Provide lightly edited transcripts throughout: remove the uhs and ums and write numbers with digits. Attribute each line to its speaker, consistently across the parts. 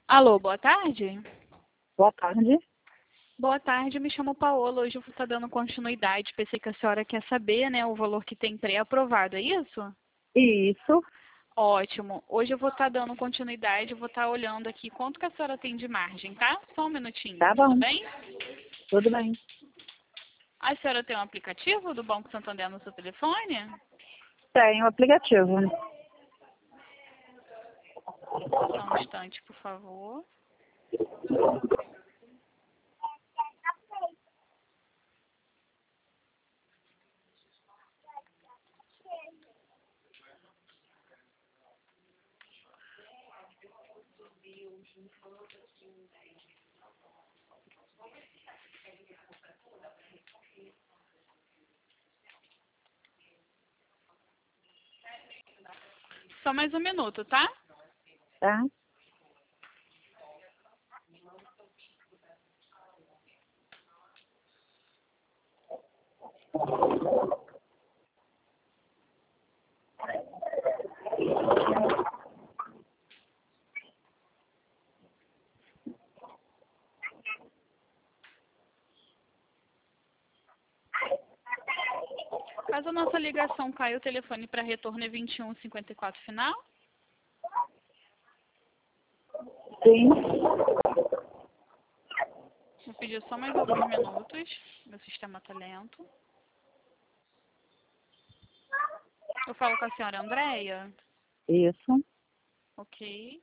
Speaker 1: Alô, boa tarde?
Speaker 2: Boa tarde.
Speaker 1: Boa tarde, me chamo Paola. Hoje eu vou estar dando continuidade. Pensei que a senhora quer saber, né, o valor que tem pré-aprovado, é isso?
Speaker 2: Isso,
Speaker 1: Ótimo. Hoje eu vou estar dando continuidade, eu vou estar olhando aqui quanto que a senhora tem de margem, tá? Só um minutinho,
Speaker 2: tá
Speaker 1: tudo
Speaker 2: bom,
Speaker 1: bem?
Speaker 2: tudo bem.
Speaker 1: A senhora tem um aplicativo do Banco Santander no seu telefone?
Speaker 2: Tem o aplicativo.
Speaker 1: Só um instante, por favor. Só mais um minuto, tá?
Speaker 2: Tá?
Speaker 1: Caso a nossa ligação caia, o telefone para retorno é 2154 final.
Speaker 2: Sim.
Speaker 1: Vou pedir só mais alguns minutos. Meu sistema está lento. Eu falo com a senhora Andréia?
Speaker 2: Isso.
Speaker 1: Ok.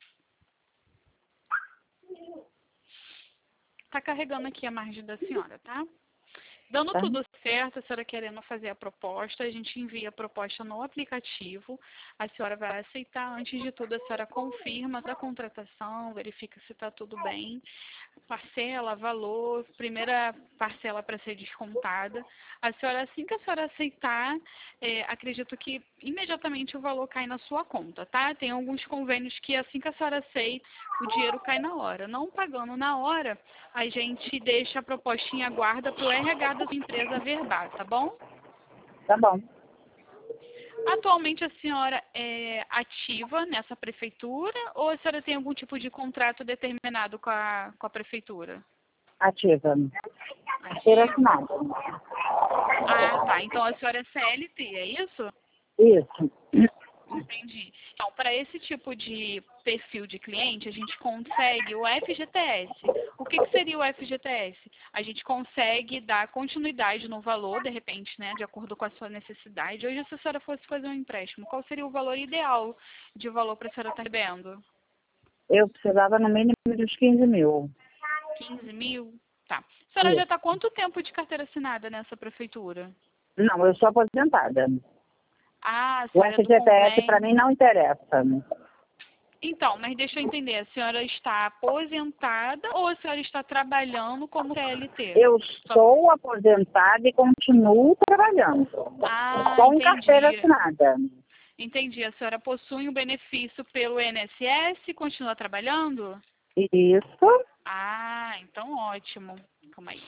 Speaker 1: Tá carregando aqui a margem da senhora, tá? Dando
Speaker 2: Tá?
Speaker 1: tudo certo, a senhora querendo fazer a proposta, a gente envia a proposta no aplicativo. A senhora vai aceitar. Antes de tudo, a senhora confirma da contratação, verifica se está tudo bem. Parcela, valor, primeira parcela para ser descontada. A senhora, assim que a senhora aceitar, acredito que imediatamente o valor cai na sua conta, tá? Tem alguns convênios que assim que a senhora aceita, o dinheiro cai na hora. Não pagando na hora, a gente deixa a proposta em aguarda para o RH da sua empresa verbar, tá bom?
Speaker 2: Tá bom.
Speaker 1: Atualmente a senhora é ativa nessa prefeitura ou a senhora tem algum tipo de contrato determinado com a prefeitura?
Speaker 2: Ativa. Ser
Speaker 1: Ativa?
Speaker 2: assinado.
Speaker 1: Ah, tá. Então a senhora é CLT, é isso?
Speaker 2: Isso.
Speaker 1: Entendi. Então, para esse tipo de perfil de cliente, a gente consegue o FGTS. O que seria o FGTS? A gente consegue dar continuidade no valor, de repente, né, de acordo com a sua necessidade. Hoje, se a senhora fosse fazer um empréstimo, qual seria o valor ideal de valor para a senhora estar recebendo?
Speaker 2: Eu precisava no mínimo dos 15 mil.
Speaker 1: 15 mil? Tá. A senhora já
Speaker 2: Isso.
Speaker 1: está quanto tempo de carteira assinada nessa prefeitura?
Speaker 2: Não, eu sou aposentada.
Speaker 1: Ah, a
Speaker 2: O
Speaker 1: senhora é do
Speaker 2: FGTS para
Speaker 1: convênio.
Speaker 2: mim não interessa.
Speaker 1: Então, mas deixa eu entender, a senhora está aposentada ou a senhora está trabalhando como CLT?
Speaker 2: Eu
Speaker 1: Só-
Speaker 2: sou aposentada e continuo trabalhando.
Speaker 1: Ah,
Speaker 2: Só em carteira
Speaker 1: entendi.
Speaker 2: assinada.
Speaker 1: Entendi. A senhora possui um benefício pelo INSS e continua trabalhando?
Speaker 2: Isso.
Speaker 1: Ah, então ótimo. Calma aí.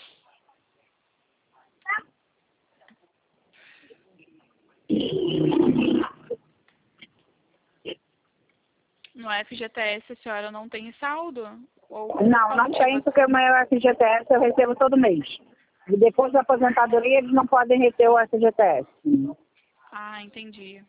Speaker 1: No FGTS a senhora não tem saldo? Ou por
Speaker 2: Não,
Speaker 1: qual
Speaker 2: não
Speaker 1: motivo?
Speaker 2: tem, porque o meu FGTS eu recebo todo mês. E depois da aposentadoria, eles não podem reter o FGTS.
Speaker 1: Ah, entendi.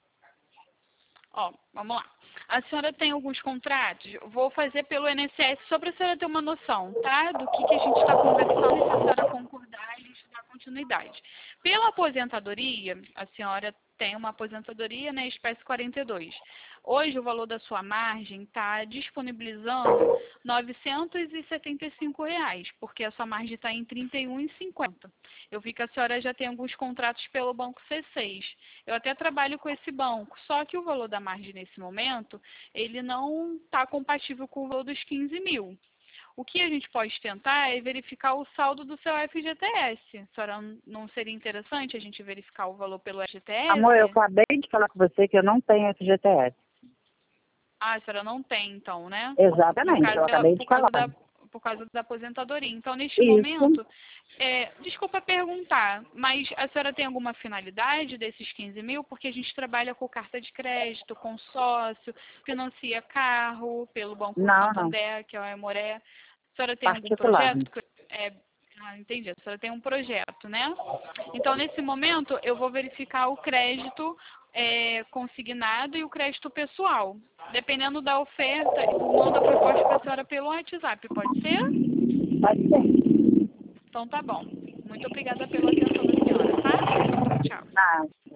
Speaker 1: Ó, vamos lá. A senhora tem alguns contratos? Vou fazer pelo INSS só para a senhora ter uma noção, tá? Do que a gente está conversando e se a senhora concordar, a gente dá continuidade. Pela aposentadoria, a senhora tem uma aposentadoria, né, espécie 42. Hoje o valor da sua margem está disponibilizando R$ 975, porque a sua margem está em R$ 31,50. Eu vi que a senhora já tem alguns contratos pelo Banco C6. Eu até trabalho com esse banco, só que o valor da margem nesse momento, ele não está compatível com o valor dos 15 mil. O que a gente pode tentar é verificar o saldo do seu FGTS. A senhora, não seria interessante a gente verificar o valor pelo
Speaker 2: Amor, eu
Speaker 1: FGTS?
Speaker 2: acabei de falar com você que eu não tenho FGTS.
Speaker 1: Ah, a senhora não tem, então, né? No
Speaker 2: Exatamente,
Speaker 1: caso,
Speaker 2: eu acabei de falar.
Speaker 1: por por causa da aposentadoria. Então, neste
Speaker 2: Isso.
Speaker 1: momento, desculpa perguntar, mas a senhora tem alguma finalidade desses 15 mil? Porque a gente trabalha com carta de crédito, consórcio, financia carro pelo Banco
Speaker 2: Não.
Speaker 1: Santander, que é o Aimoré. A senhora tem algum
Speaker 2: Particular.
Speaker 1: projeto? Entendi. A senhora tem um projeto, né? Então, nesse momento, eu vou verificar o crédito consignado e o crédito pessoal. Dependendo da oferta, eu mando a proposta para a senhora pelo WhatsApp, pode ser?
Speaker 2: Pode ser.
Speaker 1: Então, tá bom. Muito obrigada pela atenção da senhora, tá? Tchau.
Speaker 2: Ah.